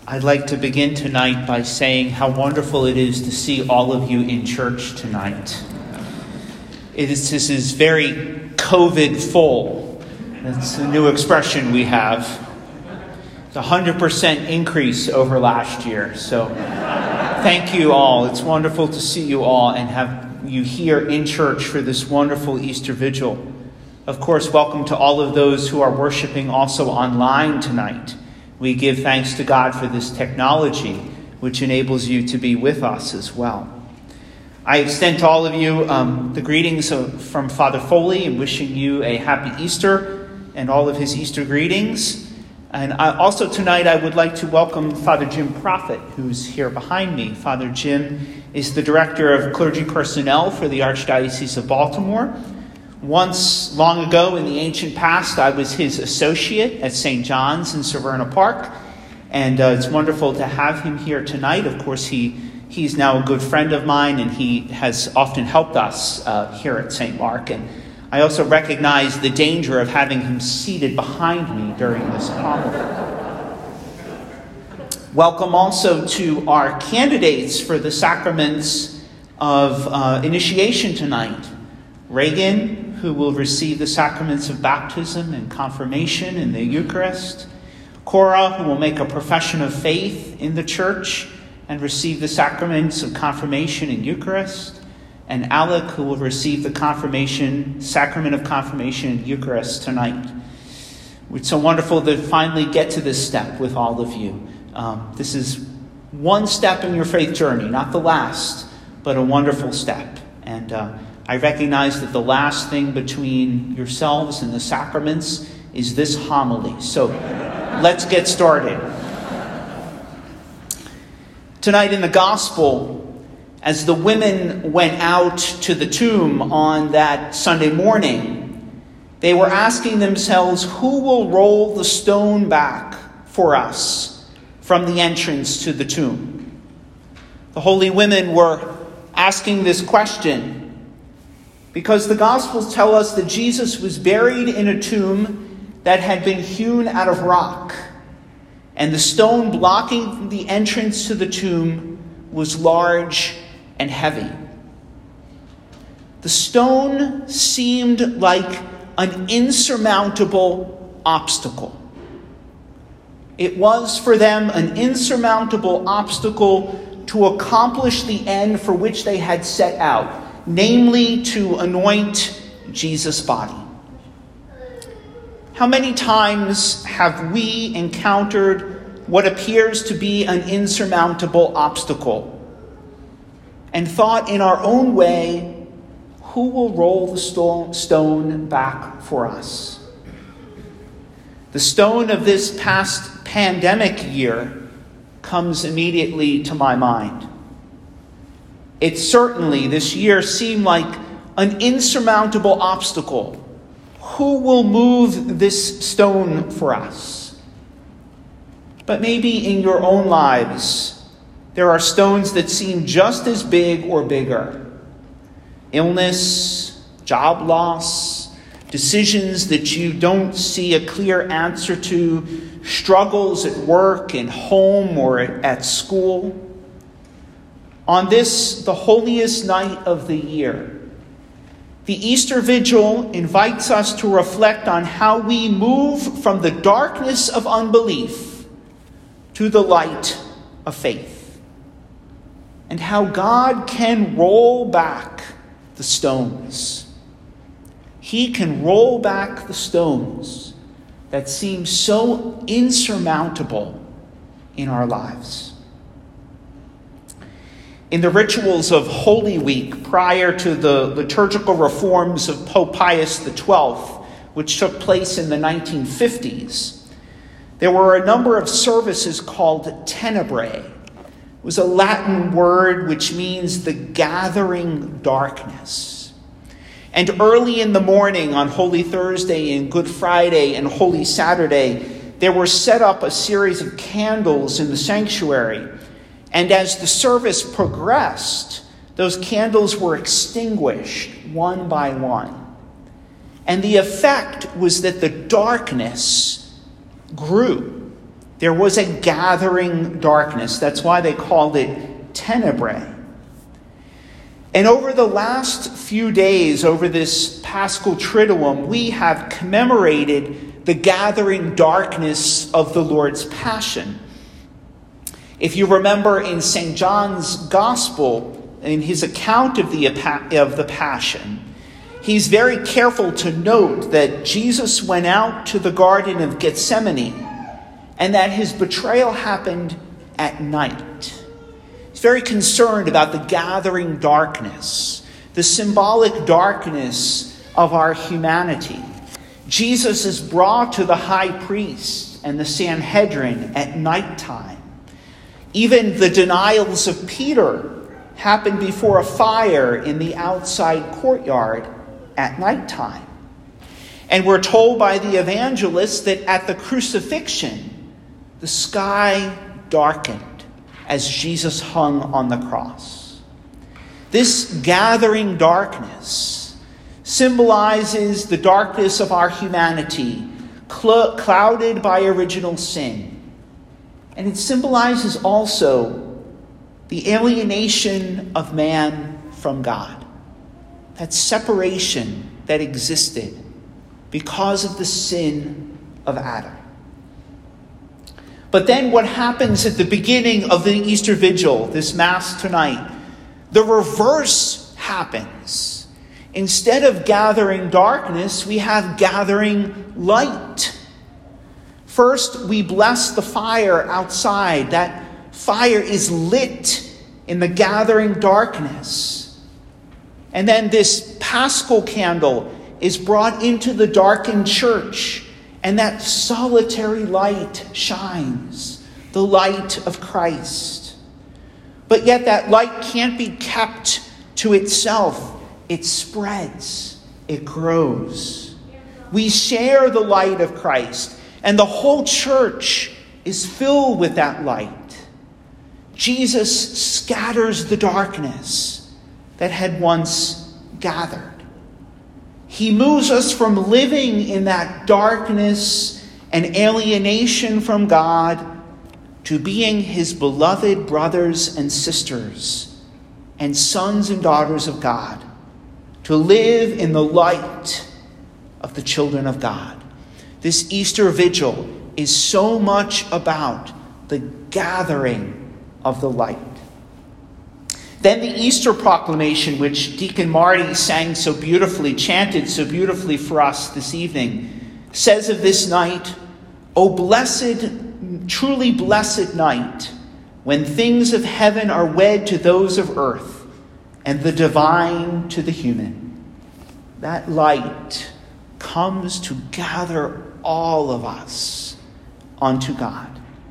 I'd like to begin tonight by saying how wonderful it is to see all of you in church tonight. This is very COVID full. That's a new expression we have. It's 100% increase over last year. So thank you all. It's wonderful to see you all and have you here in church for this wonderful Easter Vigil. Of course, welcome to all of those who are worshiping also online tonight. We give thanks to God for this technology, which enables you to be with us as well. I extend to all of you the greetings from Father Foley and wishing you a happy Easter and all of his Easter greetings. And also tonight I would like to welcome Father Jim Prophet, who's here behind me. Father Jim is the Director of Clergy Personnel for the Archdiocese of Baltimore. Once, long ago in the ancient past, I was his associate at St. John's in Severna Park, and it's wonderful to have him here tonight. Of course, he's now a good friend of mine, and he has often helped us here at St. Mark. And I also recognize the danger of having him seated behind me during this homily. Welcome also to our candidates for the sacraments of initiation tonight. Reagan, who will receive the sacraments of baptism and confirmation in the Eucharist. Cora, who will make a profession of faith in the church and receive the sacraments of confirmation and Eucharist. And Alec, who will receive the sacrament of confirmation and Eucharist tonight. It's so wonderful to finally get to this step with all of you. This is one step in your faith journey, not the last, but a wonderful step. And I recognize that the last thing between yourselves and the sacraments is this homily. So let's get started. Tonight in the Gospel, as the women went out to the tomb on that Sunday morning, they were asking themselves, who will roll the stone back for us from the entrance to the tomb? The holy women were asking this question because the Gospels tell us that Jesus was buried in a tomb that had been hewn out of rock, and the stone blocking the entrance to the tomb was large and heavy. The stone seemed like an insurmountable obstacle. It was for them an insurmountable obstacle to accomplish the end for which they had set out, namely to anoint Jesus' body. How many times have we encountered what appears to be an insurmountable obstacle and thought in our own way, who will roll the stone back for us? The stone of this past pandemic year comes immediately to my mind. It certainly this year seemed like an insurmountable obstacle. Who will move this stone for us? But maybe in your own lives, there are stones that seem just as big or bigger. Illness, job loss, decisions that you don't see a clear answer to, struggles at work, and home, or at school. On this, the holiest night of the year, the Easter Vigil invites us to reflect on how we move from the darkness of unbelief to the light of faith, and how God can roll back the stones. He can roll back the stones that seem so insurmountable in our lives. In the rituals of Holy Week, prior to the liturgical reforms of Pope Pius XII, which took place in the 1950s, there were a number of services called tenebrae. It was a Latin word which means the gathering darkness. And early in the morning on Holy Thursday and Good Friday and Holy Saturday, there were set up a series of candles in the sanctuary. And as the service progressed, those candles were extinguished one by one. And the effect was that the darkness grew. There was a gathering darkness. That's why they called it tenebrae. And over the last few days, over this Paschal Triduum, we have commemorated the gathering darkness of the Lord's Passion. If you remember in St. John's Gospel, in his account of the Passion, he's very careful to note that Jesus went out to the Garden of Gethsemane and that his betrayal happened at night. He's very concerned about the gathering darkness, the symbolic darkness of our humanity. Jesus is brought to the high priest and the Sanhedrin at nighttime. Even the denials of Peter happened before a fire in the outside courtyard at nighttime. And we're told by the evangelists that at the crucifixion, the sky darkened as Jesus hung on the cross. This gathering darkness symbolizes the darkness of our humanity, clouded by original sin. And it symbolizes also the alienation of man from God. That separation that existed because of the sin of Adam. But then what happens at the beginning of the Easter Vigil, this Mass tonight, the reverse happens. Instead of gathering darkness, we have gathering light. First, we bless the fire outside. That fire is lit in the gathering darkness. And then this Paschal candle is brought into the darkened church, and that solitary light shines, the light of Christ. But yet that light can't be kept to itself. It spreads, it grows. We share the light of Christ, and the whole church is filled with that light. Jesus scatters the darkness that had once gathered. He moves us from living in that darkness and alienation from God to being his beloved brothers and sisters and sons and daughters of God, to live in the light of the children of God. This Easter Vigil is so much about the gathering of the light. Then the Easter proclamation, which Deacon Marty sang so beautifully, chanted so beautifully for us this evening, says of this night, "O blessed, truly blessed night, when things of heaven are wed to those of earth, and the divine to the human." That light comes to gather all of us unto God.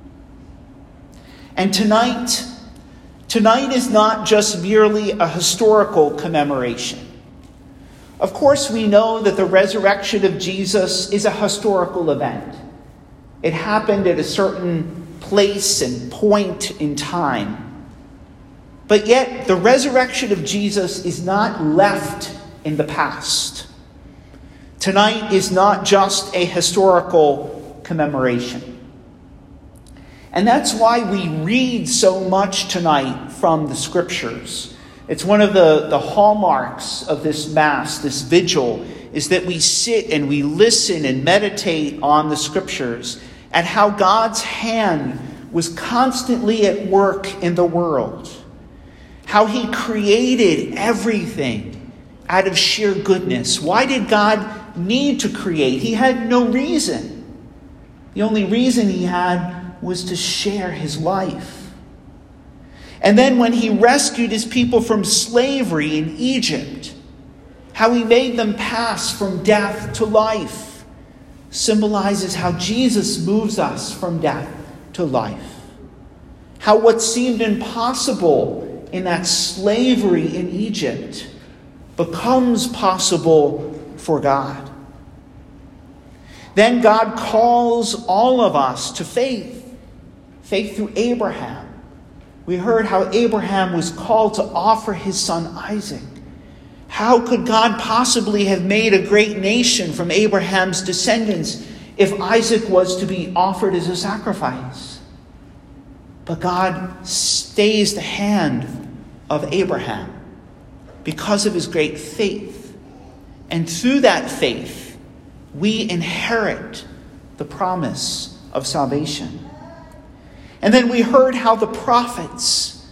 And tonight is not just merely a historical commemoration. Of course, we know that the resurrection of Jesus is a historical event. It happened at a certain place and point in time. But yet, the resurrection of Jesus is not left in the past. Tonight is not just a historical commemoration. And that's why we read so much tonight from the Scriptures. It's one of the hallmarks of this Mass, this vigil, is that we sit and we listen and meditate on the Scriptures and how God's hand was constantly at work in the world. How he created everything out of sheer goodness. Why did God need to create? He had no reason. The only reason he had was to share his life. And then when he rescued his people from slavery in Egypt, how he made them pass from death to life, symbolizes how Jesus moves us from death to life. How what seemed impossible in that slavery in Egypt becomes possible for God. Then God calls all of us to faith. Faith through Abraham. We heard how Abraham was called to offer his son Isaac. How could God possibly have made a great nation from Abraham's descendants if Isaac was to be offered as a sacrifice. But God stays the hand of Abraham because of his great faith. And through that faith, we inherit the promise of salvation. And then we heard how the prophets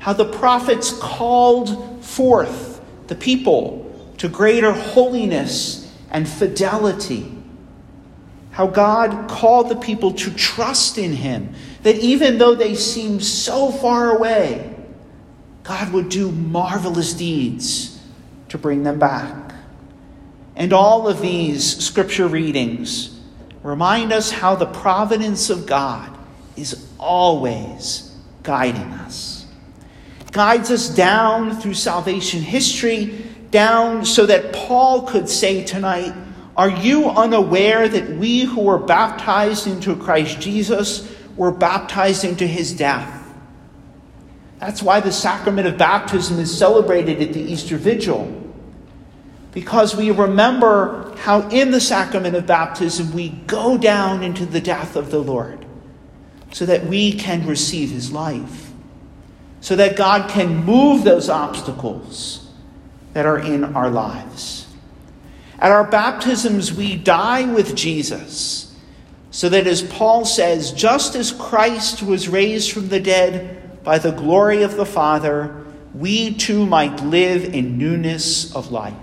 called forth the people to greater holiness and fidelity. How God called the people to trust in him, that even though they seemed so far away, God would do marvelous deeds to bring them back. And all of these scripture readings remind us how the providence of God is always guiding us. Guides us down through salvation history, down so that Paul could say tonight, are you unaware that we who were baptized into Christ Jesus were baptized into his death? That's why the sacrament of baptism is celebrated at the Easter Vigil. Because we remember how in the sacrament of baptism we go down into the death of the Lord so that we can receive his life. So that God can move those obstacles that are in our lives. At our baptisms, we die with Jesus, so that, as Paul says, just as Christ was raised from the dead by the glory of the Father, we too might live in newness of life.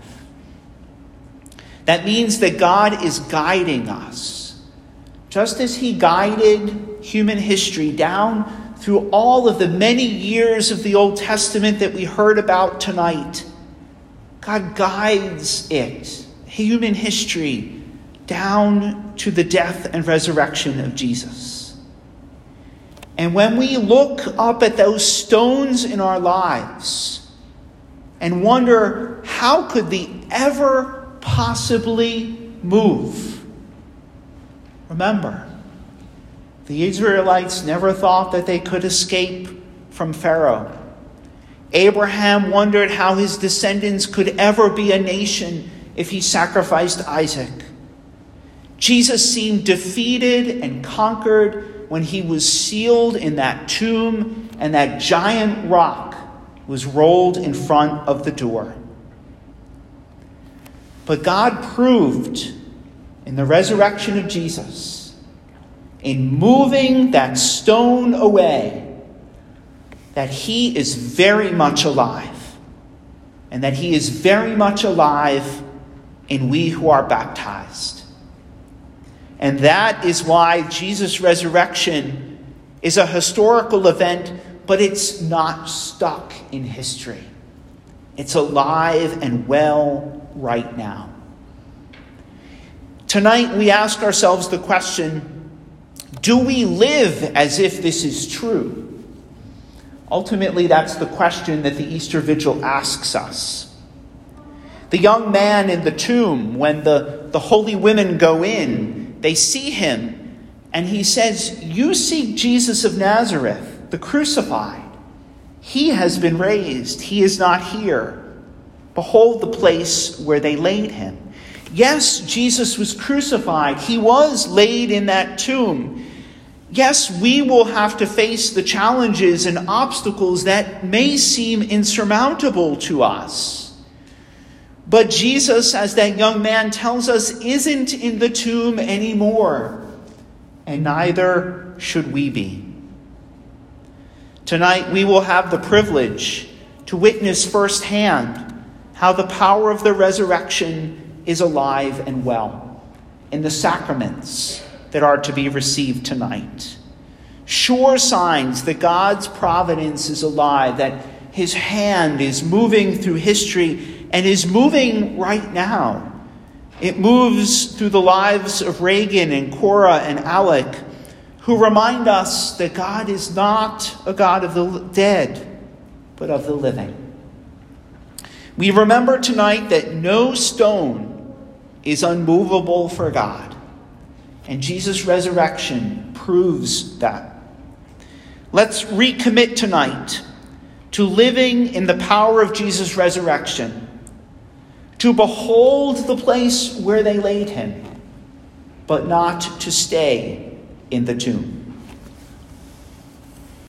That means that God is guiding us, just as he guided human history down through all of the many years of the Old Testament that we heard about tonight. God guides it, human history, down to the death and resurrection of Jesus. And when we look up at those stones in our lives and wonder, how could they ever possibly move? Remember, the Israelites never thought that they could escape from Pharaoh. Abraham wondered how his descendants could ever be a nation if he sacrificed Isaac. Jesus seemed defeated and conquered when he was sealed in that tomb and that giant rock was rolled in front of the door. But God proved in the resurrection of Jesus, in moving that stone away, that he is very much alive, and that he is very much alive in we who are baptized. And that is why Jesus' resurrection is a historical event, but it's not stuck in history. It's alive and well right now. Tonight we ask ourselves the question, do we live as if this is true? Ultimately, that's the question that the Easter Vigil asks us. The young man in the tomb, when the holy women go in, they see him, and he says, "You seek Jesus of Nazareth, the crucified. He has been raised. He is not here. Behold the place where they laid him." Yes, Jesus was crucified. He was laid in that tomb. Yes, we will have to face the challenges and obstacles that may seem insurmountable to us. But Jesus, as that young man tells us, isn't in the tomb anymore, and neither should we be. Tonight we will have the privilege to witness firsthand how the power of the resurrection is alive and well in the sacraments that are to be received tonight. Sure signs that God's providence is alive, that his hand is moving through history and is moving right now. It moves through the lives of Reagan and Cora and Alec, who remind us that God is not a God of the dead, but of the living. We remember tonight that no stone is unmovable for God. And Jesus' resurrection proves that. Let's recommit tonight to living in the power of Jesus' resurrection, to behold the place where they laid him, but not to stay in the tomb.